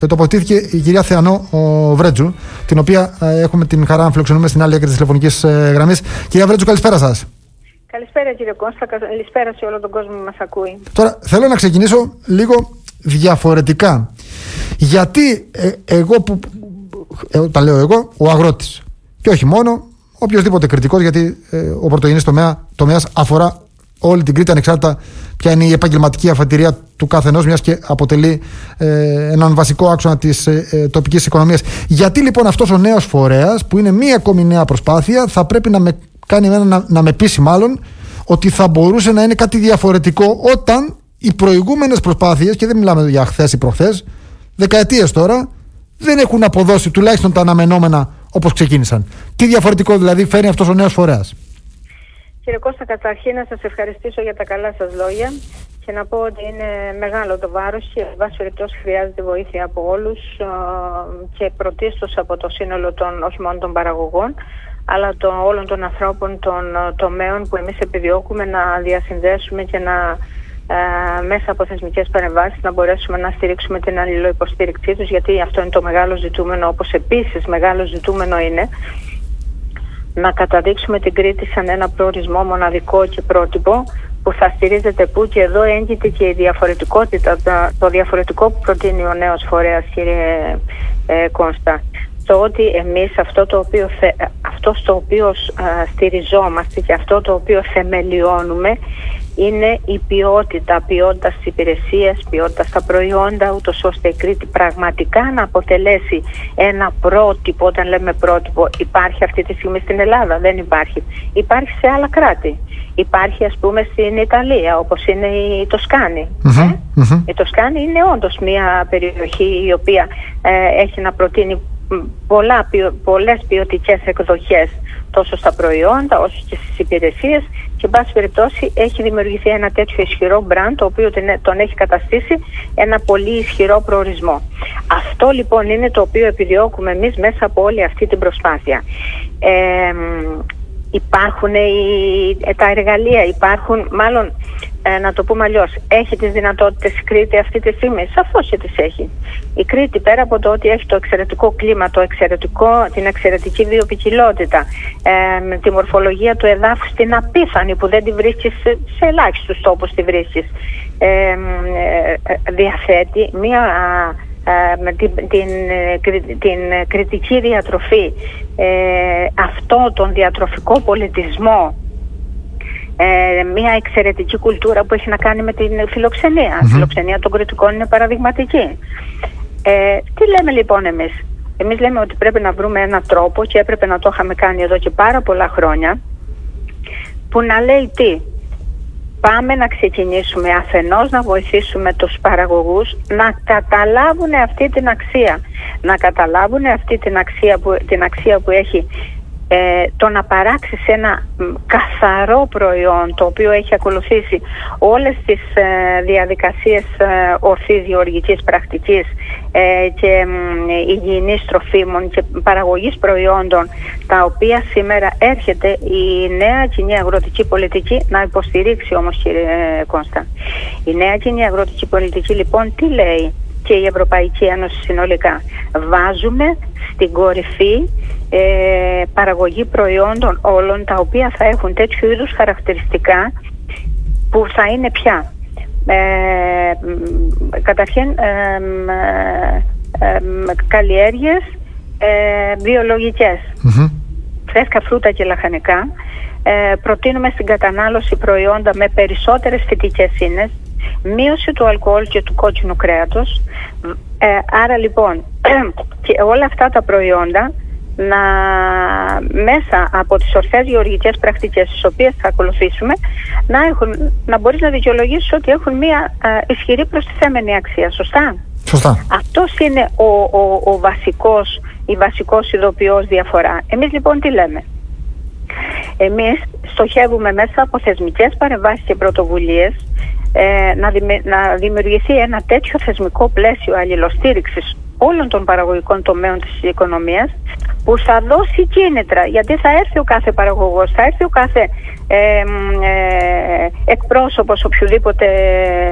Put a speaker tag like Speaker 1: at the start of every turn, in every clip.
Speaker 1: Τοποθετήθηκε η κυρία Θεανό Βρέτζου, την οποία έχουμε την χαρά να φιλοξενούμε στην άλλη άκρη της τηλεφωνικής γραμμής. Κυρία Βρέτζου, καλησπέρα σας.
Speaker 2: Καλησπέρα κύριε Κώστα, καλησπέρα σε όλο τον κόσμο που μας ακούει.
Speaker 1: Τώρα θέλω να ξεκινήσω λίγο διαφορετικά. Γιατί εγώ που, τα λέω εγώ, ο αγρότης, και όχι μόνο, οποιοδήποτε κριτικός, γιατί ο πρωτογενής τομέας αφορά όλη την Κρήτη, ανεξάρτητα ποια είναι η επαγγελματική αφετηρία του καθενός, μιας και αποτελεί έναν βασικό άξονα της τοπικής οικονομίας. Γιατί λοιπόν αυτός ο νέος φορέας, που είναι μία ακόμη νέα προσπάθεια, θα πρέπει να με κάνει εμένα να με πείσει μάλλον ότι θα μπορούσε να είναι κάτι διαφορετικό, όταν οι προηγούμενες προσπάθειες, και δεν μιλάμε για χθες ή προχθές, δεκαετίες τώρα, δεν έχουν αποδώσει τουλάχιστον τα αναμενόμενα όπως ξεκίνησαν. Τι διαφορετικό δηλαδή φέρνει αυτός ο νέος φορέας?
Speaker 2: Κύριε Κώστα, καταρχήν να σας ευχαριστήσω για τα καλά σας λόγια και να πω ότι είναι μεγάλο το βάρος και εν πάση περιπτώσει χρειάζεται βοήθεια από όλους και πρωτίστως από το σύνολο των, όχι μόνο των παραγωγών, αλλά όλων των ανθρώπων των τομέων που εμείς επιδιώκουμε να διασυνδέσουμε και να μέσα από θεσμικές παρεμβάσεις να μπορέσουμε να στηρίξουμε την αλληλοϊποστήριξή τους, γιατί αυτό είναι το μεγάλο ζητούμενο, όπως επίσης μεγάλο ζητούμενο είναι να καταδείξουμε την Κρήτη σαν ένα προορισμό μοναδικό και πρότυπο που θα στηρίζεται πού, και εδώ έγκυται και η διαφορετικότητα, το διαφορετικό που προτείνει ο νέος φορέας, κύριε Κώστα. Το ότι εμείς αυτό στο οποίο στηριζόμαστε και αυτό το οποίο θεμελιώνουμε είναι η ποιότητα στις υπηρεσίες, ποιότητα στα προϊόντα, ούτως ώστε η Κρήτη πραγματικά να αποτελέσει ένα πρότυπο. Όταν λέμε πρότυπο, υπάρχει αυτή τη στιγμή στην Ελλάδα? Δεν υπάρχει. Υπάρχει σε άλλα κράτη. Υπάρχει ας πούμε στην Ιταλία, όπως είναι η Τοσκάνη. Η Τοσκάνη είναι όντως μια περιοχή η οποία έχει να προτείνει πολλές ποιοτικές εκδοχές τόσο στα προϊόντα όσο και στις υπηρεσίες, και εν πάση περιπτώσει έχει δημιουργηθεί ένα τέτοιο ισχυρό μπραντ, το οποίο τον έχει καταστήσει ένα πολύ ισχυρό προορισμό. Αυτό λοιπόν είναι το οποίο επιδιώκουμε εμείς μέσα από όλη αυτή την προσπάθεια. Υπάρχουν τα εργαλεία, υπάρχουν, μάλλον να το πούμε αλλιώς, έχει τις δυνατότητες η Κρήτη αυτή τη στιγμή? Σαφώς και τις έχει. Η Κρήτη, πέρα από το ότι έχει το εξαιρετικό κλίμα, την εξαιρετική βιοποικιλότητα, τη μορφολογία του εδάφους, την απίθανη που δεν τη βρίσκεις σε ελάχιστους τόπους, τη βρίσκεις, διαθέτει την κριτική διατροφή, αυτό τον διατροφικό πολιτισμό, μια εξαιρετική κουλτούρα που έχει να κάνει με την φιλοξενία. Η φιλοξενία των κριτικών είναι παραδειγματική. Τι λέμε λοιπόν εμείς? Εμείς λέμε ότι πρέπει να βρούμε έναν τρόπο, και έπρεπε να το είχαμε κάνει εδώ και πάρα πολλά χρόνια, που να λέει τι? Πάμε να ξεκινήσουμε αφενός να βοηθήσουμε τους παραγωγούς να καταλάβουν αυτή την αξία. Να καταλάβουν αυτή την αξία που έχει το να παράξει ένα καθαρό προϊόν, το οποίο έχει ακολουθήσει όλες τις διαδικασίες ορθής γεωργικής πρακτικής και υγιεινής τροφίμων και παραγωγής προϊόντων, τα οποία σήμερα έρχεται η νέα κοινή αγροτική πολιτική να υποστηρίξει όμως, κύριε Κώστα. Η νέα κοινή αγροτική πολιτική λοιπόν τι λέει, και η Ευρωπαϊκή Ένωση συνολικά? Βάζουμε στην κορυφή παραγωγή προϊόντων όλων τα οποία θα έχουν τέτοιου είδους χαρακτηριστικά, που θα είναι πια καταρχήν καλλιέργειες βιολογικές, φρέσκα φρούτα και λαχανικά. Προτείνουμε στην κατανάλωση προϊόντα με περισσότερες φυτικές ίνες, μείωση του αλκοόλ και του κόκκινου κρέατος. Άρα λοιπόν και όλα αυτά τα προϊόντα μέσα από τις ορθές γεωργικές πρακτικές τις οποίες θα ακολουθήσουμε να μπορείς να δικαιολογήσεις ότι έχουν μια ισχυρή προστιθέμενη αξία. Σωστά?
Speaker 1: Σωστά.
Speaker 2: Αυτός είναι η βασικός ειδοποιός διαφορά. Εμείς λοιπόν τι λέμε? Εμείς στοχεύουμε μέσα από θεσμικές παρεμβάσεις και πρωτοβουλίες να δημιουργηθεί ένα τέτοιο θεσμικό πλαίσιο αλληλοστήριξης όλων των παραγωγικών τομέων της οικονομίας, που θα δώσει κίνητρα, γιατί θα έρθει ο κάθε παραγωγός, θα έρθει ο κάθε εκπρόσωπος οποιοδήποτε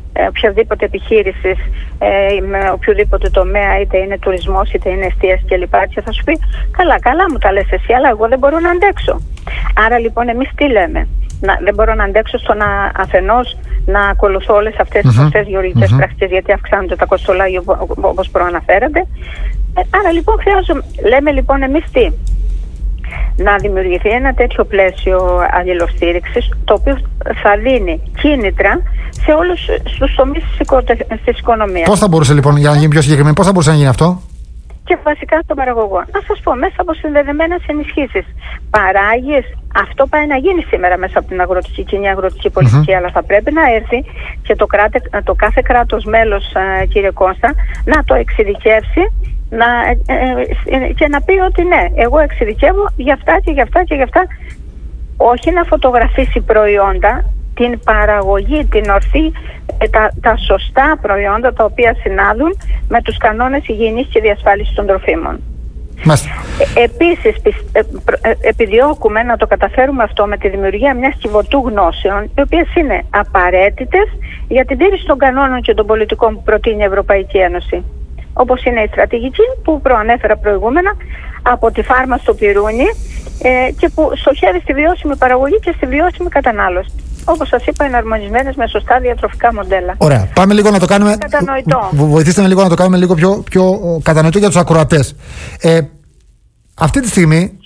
Speaker 2: οποιαδήποτε επιχείρηση με οποιοδήποτε τομέα, είτε είναι τουρισμός είτε είναι εστίαση κλπ. Και θα σου πει καλά μου τα λες εσύ, αλλά εγώ δεν μπορώ να αντέξω. Άρα λοιπόν εμείς τι λέμε? Δεν μπορώ να αντέξω στο να αφενός να ακολουθώ όλες αυτές τις σωστές γεωργικές πρακτικές, γιατί αυξάνονται τα κοστολάγια όπως προαναφέρατε. Άρα λοιπόν λέμε λοιπόν εμείς τι? Να δημιουργηθεί ένα τέτοιο πλαίσιο αλληλοστήριξης, το οποίο θα δίνει κίνητρα σε όλους τους τομείς της οικονομίας.
Speaker 1: Πώς θα μπορούσε λοιπόν, για να γίνει πιο συγκεκριμένο, πώς θα μπορούσε να γίνει αυτό?
Speaker 2: Και βασικά στον παραγωγό. Να σας πω, μέσα από συνδεδεμένες ενισχύσεις. Παράγεις, αυτό πάει να γίνει σήμερα μέσα από την αγροτική, κοινή αγροτική πολιτική, αλλά θα πρέπει να έρθει και το κάθε κράτος μέλος, κύριε Κώστα, να το εξειδικεύσει και να πει ότι ναι, εγώ εξειδικεύω για αυτά και για αυτά και για αυτά. Όχι να φωτογραφίσει προϊόντα, την παραγωγή, την ορθή, τα σωστά προϊόντα τα οποία συνάδουν με τους κανόνες υγιεινής και διασφάλισης των τροφίμων. Επίσης επιδιώκουμε να το καταφέρουμε αυτό με τη δημιουργία μιας κυβωτού γνώσεων, οι οποίες είναι απαραίτητες για την τήρηση των κανόνων και των πολιτικών που προτείνει η Ευρωπαϊκή Ένωση. Όπως είναι η στρατηγική που προανέφερα προηγούμενα, από τη φάρμα στο πυρούνι, και που στοχεύει στη βιώσιμη παραγωγή και στη βιώσιμη κατανάλωση. Όπως σας είπα, εναρμονισμένες με σωστά διατροφικά μοντέλα.
Speaker 1: Ωραία. Πάμε λίγο να το κάνουμε.
Speaker 2: Κατανοητό.
Speaker 1: Βοηθήστε με λίγο να το κάνουμε λίγο πιο κατανοητό για τους ακροατές. Αυτή τη στιγμή,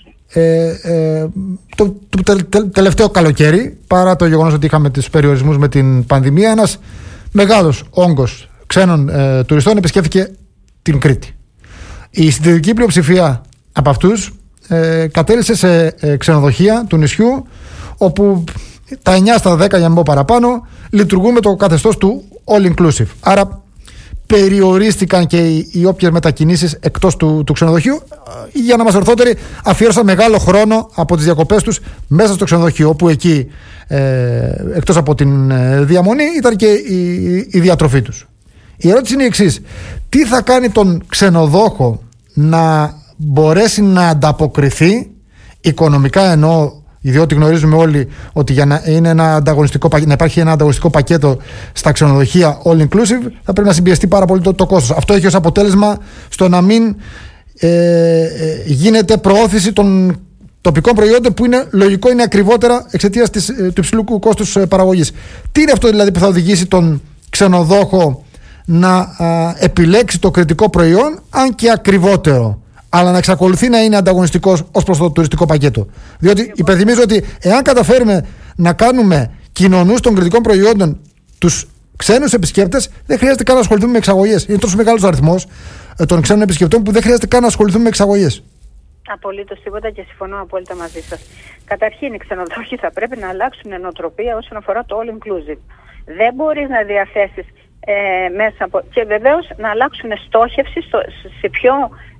Speaker 1: το τελευταίο καλοκαίρι, παρά το γεγονός ότι είχαμε τους περιορισμούς με την πανδημία, ένας μεγάλος όγκος ξένων τουριστών επισκέφθηκε την Κρήτη. Η συντηρητική πλειοψηφία από αυτούς κατέληξε σε ξενοδοχεία του νησιού, όπου τα 9 στα 10, για να μην πω παραπάνω, λειτουργούν με το καθεστώς του all inclusive. Άρα περιορίστηκαν και οι όποιες μετακινήσεις εκτός του ξενοδοχείου. Για να είμαστε ορθότεροι, αφιέρωσαν μεγάλο χρόνο από τις διακοπές τους μέσα στο ξενοδοχείο, όπου εκεί εκτός από την διαμονή ήταν και η διατροφή τους. Η ερώτηση είναι η εξής: τι θα κάνει τον ξενοδόχο να μπορέσει να ανταποκριθεί οικονομικά, εννοώ, διότι γνωρίζουμε όλοι ότι για να υπάρχει ένα ανταγωνιστικό πακέτο στα ξενοδοχεία all inclusive, θα πρέπει να συμπιεστεί πάρα πολύ το κόστος. Αυτό έχει ως αποτέλεσμα στο να μην γίνεται προώθηση των τοπικών προϊόντων, που είναι λογικό, είναι ακριβότερα εξαιτίας του υψηλού κόστους παραγωγής. Τι είναι αυτό δηλαδή που θα οδηγήσει τον ξενοδόχο να επιλέξει το κριτικό προϊόν, αν και ακριβότερο, αλλά να εξακολουθεί να είναι ανταγωνιστικός ως προς το τουριστικό πακέτο? Διότι υπενθυμίζω ότι εάν καταφέρουμε να κάνουμε κοινωνούς των κριτικών προϊόντων τους ξένους επισκέπτες, δεν χρειάζεται καν να ασχοληθούμε με εξαγωγές. Είναι τόσο μεγάλος ο αριθμός των ξένων επισκεπτών που δεν χρειάζεται καν να ασχοληθούμε με εξαγωγές.
Speaker 2: Απολύτως τίποτα, και συμφωνώ απόλυτα μαζί σας. Καταρχήν, οι ξενοδόχοι θα πρέπει να αλλάξουν νοοτροπία όσον αφορά το all inclusive. Δεν μπορείς να διαθέσεις μέσα από... Και βεβαίως να αλλάξουν στόχευση σε πιο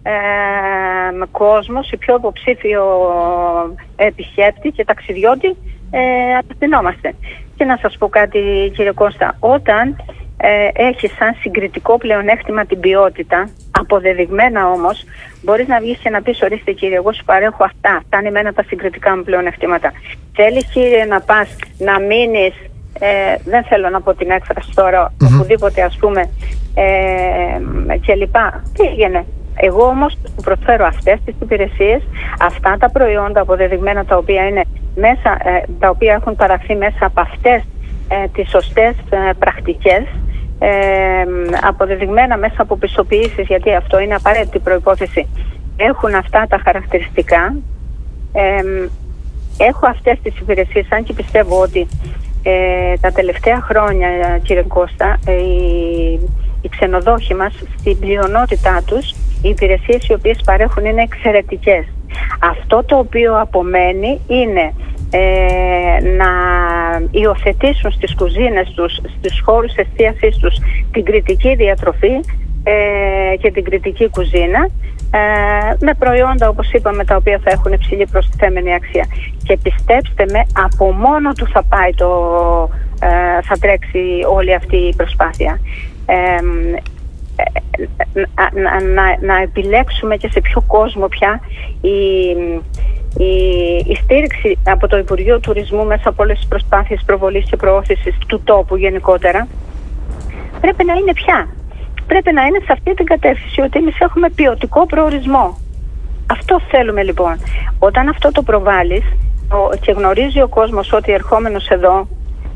Speaker 2: κόσμο, σε πιο υποψήφιο επισκέπτη και ταξιδιώτη απευθυνόμαστε. Και να σας πω κάτι, κύριε Κώστα, όταν έχει σαν συγκριτικό πλεονέκτημα την ποιότητα, αποδεδειγμένα όμως, μπορείς να βγεις και να πεις: ορίστε κύριε, εγώ σου παρέχω αυτά είναι εμένα τα συγκριτικά μου πλεονεκτήματα. Θέλεις κύριε να πας να μείνεις, δεν θέλω να πω την έκφραση τώρα, οπουδήποτε ας πούμε, και λοιπά, πήγαινε. Εγώ όμως προσφέρω αυτές τις υπηρεσίες, αυτά τα προϊόντα αποδεδειγμένα, τα οποία είναι μέσα, τα οποία έχουν παραχθεί μέσα από αυτές τις σωστές πρακτικές, αποδεδειγμένα μέσα από πιστοποιήσεις, γιατί αυτό είναι απαραίτητη προϋπόθεση, έχουν αυτά τα χαρακτηριστικά. Έχω αυτές τις υπηρεσίες, αν και πιστεύω ότι τα τελευταία χρόνια, κύριε Κώστα, οι ξενοδόχοι μας, στην πλειονότητά τους, οι υπηρεσίες οι οποίες παρέχουν είναι εξαιρετικές. Αυτό το οποίο απομένει είναι να υιοθετήσουν στις κουζίνες τους, στους χώρους εστίασής τους, την κριτική διατροφή και την κριτική κουζίνα, με προϊόντα, όπως είπαμε, τα οποία θα έχουν υψηλή προστιθέμενη αξία. Και πιστέψτε με, από μόνο του θα τρέξει όλη αυτή η προσπάθεια. Να επιλέξουμε και σε ποιο κόσμο πια η στήριξη από το Υπουργείο Τουρισμού, μέσα από όλες τις προσπάθειες προβολής και προώθησης του τόπου γενικότερα, πρέπει να είναι πια. Πρέπει να είναι σε αυτή την κατεύθυνση, ότι εμείς έχουμε ποιοτικό προορισμό. Αυτό θέλουμε λοιπόν. Όταν αυτό το προβάλλεις και γνωρίζει ο κόσμος ότι ερχόμενος εδώ,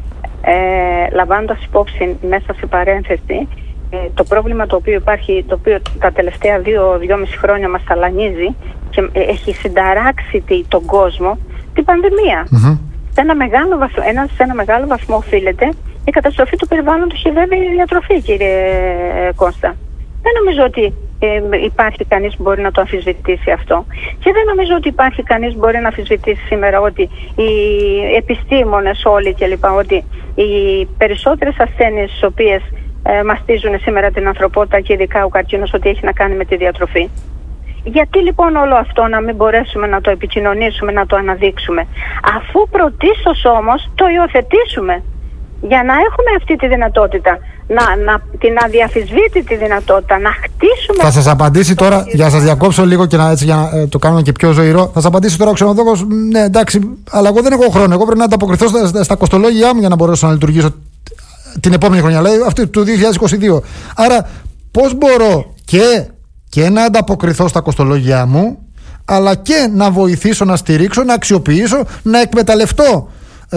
Speaker 2: λαμβάνοντας υπόψη μέσα σε παρένθεση το πρόβλημα το οποίο υπάρχει, το οποίο τα τελευταία 2-2,5 χρόνια μας ταλανίζει και έχει συνταράξει τον κόσμο, την πανδημία. Σε ένα μεγάλο βαθμό οφείλεται η καταστροφή του περιβάλλοντος και βέβαια η διατροφή, κύριε Κώστα. Δεν νομίζω ότι υπάρχει κανείς που μπορεί να το αμφισβητήσει αυτό. Και δεν νομίζω ότι υπάρχει κανείς που μπορεί να αμφισβητήσει σήμερα ότι οι επιστήμονες όλοι κλπ. Ότι οι περισσότερες ασθένειες τις οποίες μαστίζουν σήμερα την ανθρωπότητα και ειδικά ο καρκίνος, ότι έχει να κάνει με τη διατροφή. Γιατί λοιπόν όλο αυτό να μην μπορέσουμε να το επικοινωνήσουμε, να το αναδείξουμε, αφού πρωτίστως όμως το υιοθετήσουμε, για να έχουμε αυτή τη δυνατότητα, την αδιαφυσβήτητη δυνατότητα να χτίσουμε. Θα
Speaker 1: σας απαντήσει τώρα, για να σας διακόψω λίγο και για να το κάνουμε και πιο ζωηρό, θα σας απαντήσει τώρα ο ξενοδόχος, ναι εντάξει, αλλά εγώ δεν έχω χρόνο, εγώ πρέπει να ανταποκριθώ στα κοστολόγια μου για να μπορέσω να λειτουργήσω την επόμενη χρονιά, δηλαδή αυτή του 2022. Άρα πώς μπορώ και να ανταποκριθώ στα κοστολόγια μου, αλλά και να βοηθήσω, να στηρίξω, να αξιοποιήσω, να εκμεταλλευτώ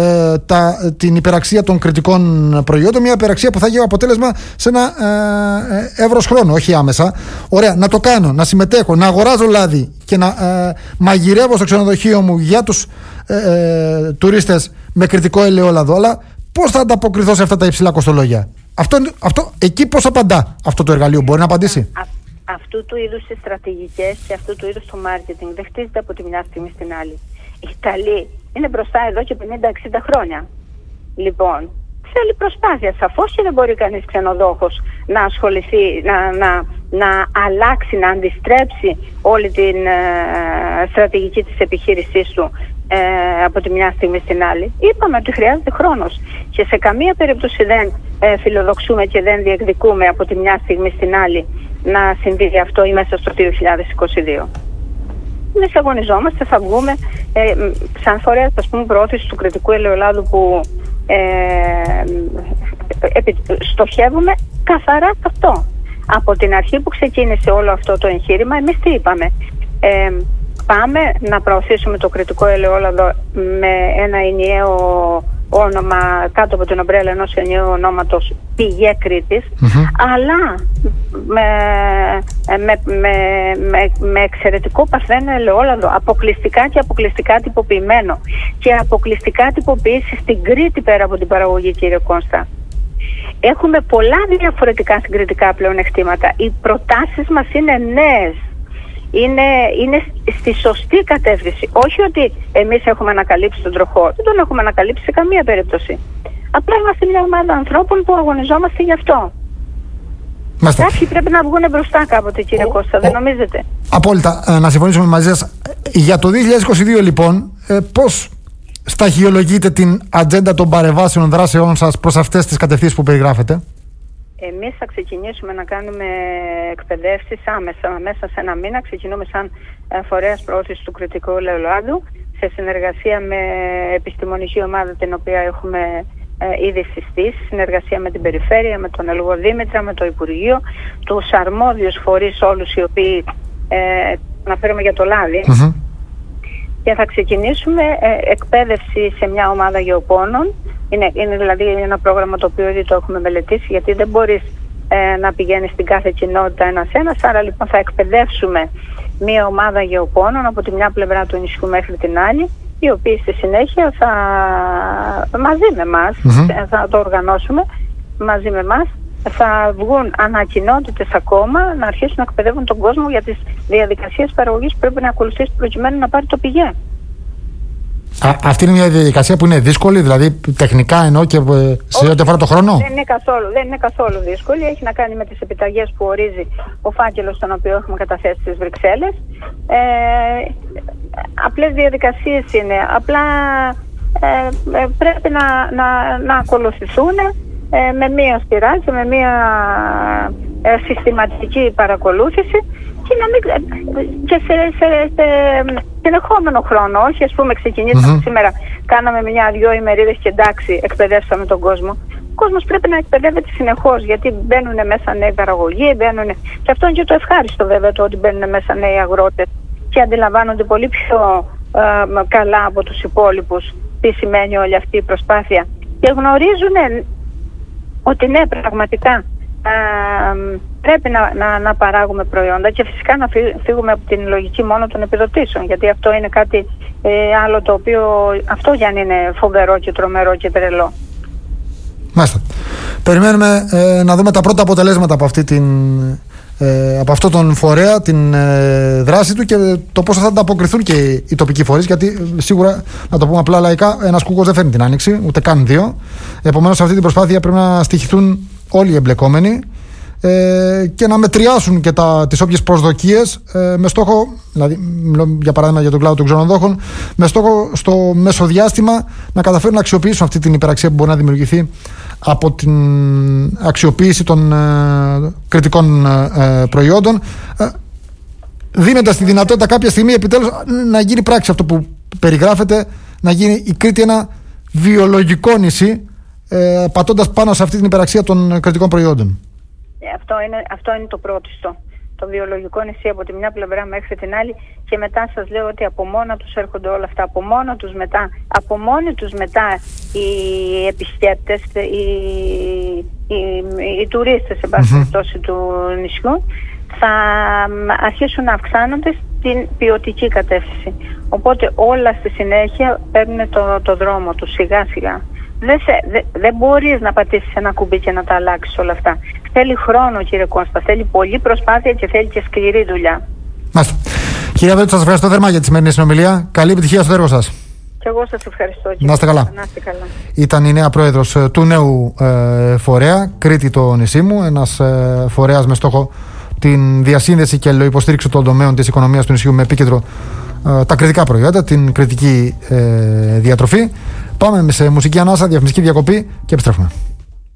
Speaker 1: την υπεραξία των κριτικών προϊόντων, μια υπεραξία που θα έχει αποτέλεσμα σε ένα εύρος χρόνου, όχι άμεσα. Ωραία, να το κάνω, να συμμετέχω, να αγοράζω λάδι και να μαγειρεύω στο ξενοδοχείο μου για τους τουρίστες με κριτικό ελαιόλαδο. Αλλά πώς θα ανταποκριθώ σε αυτά τα υψηλά κοστολόγια? Αυτό εκεί πώς απαντά αυτό το εργαλείο? Μπορεί να απαντήσει?
Speaker 2: Αυτού του είδους τις στρατηγικές και αυτού του είδους το marketing δεν χτίζεται από τη μια στιγμή στην άλλη. Οι Ιταλοί είναι μπροστά εδώ και 50-60 χρόνια. Λοιπόν, θέλει προσπάθεια σαφώς και δεν μπορεί κανείς ξενοδόχος να ασχοληθεί, να αλλάξει, να αντιστρέψει όλη την στρατηγική της επιχείρησής του από τη μια στιγμή στην άλλη. Είπαμε ότι χρειάζεται χρόνος και σε καμία περίπτωση δεν φιλοδοξούμε και δεν διεκδικούμε από τη μια στιγμή στην άλλη να συμβεί αυτό ή μέσα στο 2022. Εμείς αγωνιζόμαστε, θα βγούμε σαν φορέας, ας πούμε, προώθηση του κριτικού ελαιολάδου που στοχεύουμε καθαρά σε αυτό. Από την αρχή που ξεκίνησε όλο αυτό το εγχείρημα, εμείς τι είπαμε? Πάμε να προωθήσουμε το κριτικό ελαιόλαδο με ένα ενιαίο όνομα, κάτω από την ομπρέλα ενός ενιαίου ονόματος, Πηγέ Κρήτης, αλλά με εξαιρετικό παρθένο ελαιόλαδο, αποκλειστικά και αποκλειστικά τυποποιημένο και αποκλειστικά τυποποίηση στην Κρήτη πέρα από την παραγωγή, κύριε Κώστα. Έχουμε πολλά διαφορετικά συγκριτικά πλεονεκτήματα. Οι προτάσεις μας είναι νέες. Είναι στη σωστή κατεύθυνση. Όχι ότι εμείς έχουμε ανακαλύψει τον τροχό. Δεν τον έχουμε ανακαλύψει σε καμία περίπτωση. Απλά είμαστε μια ομάδα ανθρώπων που αγωνιζόμαστε γι' αυτό. Κάποιοι πρέπει να βγουν μπροστά κάποτε, κύριε Κώστα, δεν νομίζετε?
Speaker 1: Απόλυτα. Να συμφωνήσουμε μαζί σας. Για το 2022 λοιπόν, πώς σταχυολογείτε την ατζέντα των παρεμβάσεων δράσεών σας προς αυτές τις κατευθύνσεις που περιγράφετε?
Speaker 2: Εμείς θα ξεκινήσουμε να κάνουμε εκπαιδεύσεις άμεσα, μέσα σε ένα μήνα. Ξεκινούμε σαν φορέας προώθησης του κριτικού ελαιολάδου σε συνεργασία με επιστημονική ομάδα την οποία έχουμε ήδη συστήσει, συνεργασία με την Περιφέρεια, με τον Ελγοδήμητρα, με το Υπουργείο, τους αρμόδιους φορείς όλους οι οποίοι αναφέρομαι για το λάδι. Και θα ξεκινήσουμε εκπαίδευση σε μια ομάδα γεωπόνων. Είναι δηλαδή ένα πρόγραμμα το οποίο ήδη το έχουμε μελετήσει, γιατί δεν μπορείς να πηγαίνεις στην κάθε κοινότητα ένας-ένας. Άρα λοιπόν θα εκπαιδεύσουμε μια ομάδα γεωπόνων από τη μια πλευρά του νησιού μέχρι την άλλη, οι οποίοι στη συνέχεια θα μαζί με εμάς, θα το οργανώσουμε μαζί με εμάς, θα βγουν ανακοινότητες ακόμα να αρχίσουν να εκπαιδεύουν τον κόσμο για τις διαδικασίες παραγωγής που πρέπει να ακολουθήσει προκειμένου να πάρει το πηγέ.
Speaker 1: Αυτή είναι μια διαδικασία που είναι δύσκολη, δηλαδή τεχνικά εννοώ και σε ό,τι αφορά το χρόνο?
Speaker 2: Δεν είναι καθόλου δύσκολη. Έχει να κάνει με τις επιταγές που ορίζει ο φάκελος τον οποίο έχουμε καταθέσει στις Βρυξέλλες. Απλές διαδικασίες είναι. Απλά πρέπει να ακολουθηθούν με μία σπηρά και με μία συστηματική παρακολούθηση και σε συνεχόμενο χρόνο. Όχι, ας πούμε, ξεκινήσαμε σήμερα, κάναμε 1-2 ημερίδες και εντάξει, εκπαιδεύσαμε τον κόσμο. Ο κόσμος πρέπει να εκπαιδεύεται συνεχώς, γιατί μπαίνουν μέσα νέοι παραγωγοί, και αυτό είναι και το ευχάριστο βέβαια, το ότι μπαίνουν μέσα νέοι αγρότες και αντιλαμβάνονται πολύ πιο καλά από τους υπόλοιπους τι σημαίνει όλη αυτή η προσπάθεια και γνωρίζουν ότι ναι, πραγματικά πρέπει να παράγουμε προϊόντα και φυσικά να φύγουμε από την λογική μόνο των επιδοτήσεων, γιατί αυτό είναι κάτι άλλο το οποίο αυτό για να είναι φοβερό και τρομερό και τρελό.
Speaker 1: Μάλιστα. Περιμένουμε να δούμε τα πρώτα αποτελέσματα από αυτό τον φορέα, την δράση του και το πώς θα ανταποκριθούν και οι τοπικοί φορείς, γιατί σίγουρα, να το πούμε απλά λαϊκά, ένας κούκκος δεν φέρνει την άνοιξη, ούτε καν δύο. Επομένως, σε αυτή την προσπάθεια πρέπει να στοιχηθούν όλοι οι εμπλεκόμενοι και να μετριάσουν και τις όποιες προσδοκίες με στόχο, δηλαδή για παράδειγμα για τον κλάδο των ξενοδόχων, με στόχο στο μεσοδιάστημα να καταφέρουν να αξιοποιήσουν αυτή την υπεραξία που μπορεί να δημιουργηθεί από την αξιοποίηση των κριτικών προϊόντων, δίνοντας τη δυνατότητα κάποια στιγμή επιτέλους να γίνει πράξη αυτό που περιγράφεται, να γίνει η Κρήτη ένα βιολογικό νησί, πατώντας πάνω σε αυτή την υπεραξία των κριτικών προϊόντων.
Speaker 2: Αυτό είναι το πρώτιστο. Το βιολογικό νησί από τη μια πλευρά μέχρι την άλλη, και μετά σας λέω ότι από μόνα τους έρχονται όλα αυτά. Από μόνοι τους μετά οι επισκέπτες, οι τουρίστες σε πάση περιπτώσει του νησιού θα αρχίσουν να αυξάνονται στην ποιοτική κατεύθυνση. Οπότε όλα στη συνέχεια παίρνουν το δρόμο τους σιγά σιγά. Δεν μπορείς να πατήσεις ένα κουμπί και να τα αλλάξεις όλα αυτά. Θέλει χρόνο, κύριε Κώστα, θέλει πολλή προσπάθεια και θέλει και σκληρή δουλειά.
Speaker 1: Μάλιστα. Κυρία Βέλτου, σας ευχαριστώ θερμά για τη σημερινή συνομιλία. Καλή επιτυχία στο έργο σας.
Speaker 2: Και εγώ σας ευχαριστώ. Κύριε.
Speaker 1: Να είστε καλά. Ήταν η νέα πρόεδρος του νέου φορέα, Κρήτη το νησί μου, ένας φορέας με στόχο την διασύνδεση και υποστήριξη των τομέων της οικονομίας του νησιού με επίκεντρο τα κριτικά προϊόντα, την κριτική διατροφή. Πάμε σε μουσική ανάσα, διαφημιστική διακοπή και επιστρέφουμε.